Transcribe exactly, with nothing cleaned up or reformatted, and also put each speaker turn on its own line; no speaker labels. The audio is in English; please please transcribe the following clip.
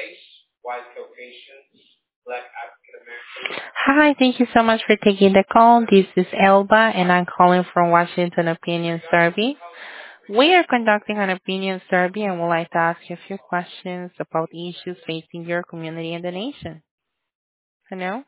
Hi, thank you so much for taking the call. This is Elba, and I'm calling from Washington Opinion Survey. We are conducting an opinion survey and would like to ask you a few questions about issues facing your community and the nation. Hello?